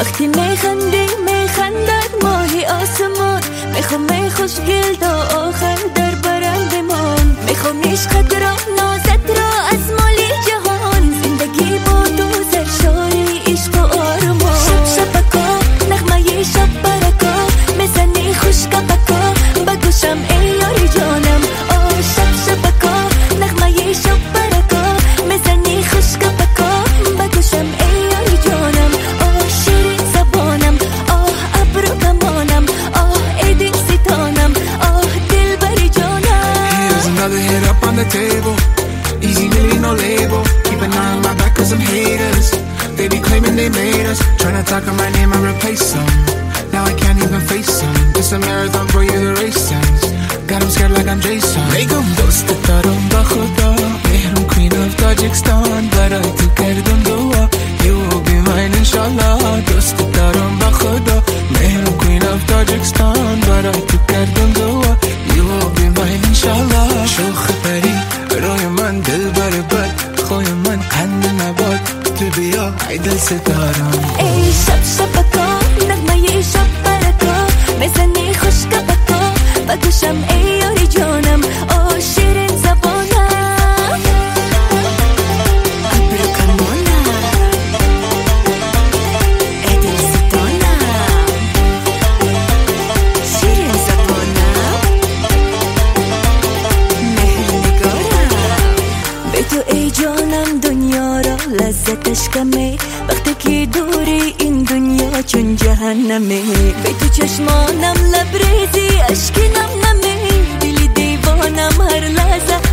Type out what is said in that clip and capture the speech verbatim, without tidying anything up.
وقتی میخندی میخندد ماهی آسمان. میخوام می خوشگل تا آخر در برم بمان. میخوام عشقت را نازت را از مالی جهان. زندگی با تو سرشاری عشق و آرمان. شب شبکا نغمه شب برکا میزنی خوشگا بکا بگوشم ای یاری جانم. آه شب شبکا نغمه شب برکا میزنی خوشگا بکا بگوشم ای یاری جانم. آه شیرین زبانم آه ابرو کمانم آه ای دل ستانم آه دل بری جانم. Here's another hit up on the table. Easy really no label. Keep an eye on my back cause some haters. They be claiming they made us. Tryna talk on my name and replace them. Now I can't even face them. It's a marathon for you the race sense. Got them scared like I'm Jason. Begum dost tarum ba khuda. Mehrum queen of Tajikistan. Baray tu kardum dua. You will be mine inshallah. Dost tarum ba khuda. Mehrum queen of Tajikistan. Baray tu kardum dua. You will be mine inshallah. Shukh pari roy man dil bar bad. Khoy man khand nabad. Tu biya ay dil sitaram. Ey shab shabaka nagmaye shab baraka میزنی خوشگا بکا بگوشم ای یاری جانم. آه شیرین زبانم ابرو کمانم ای دل ستانم شیرین زبانم مهر نگارم. به تو ای جانم دنیا را لذتش کمه. وقتی که دوری این دنیا چون جهنمه. به تو چشمانم لبریزی اشکی نم نمه. دلی دیوانم هر لحظه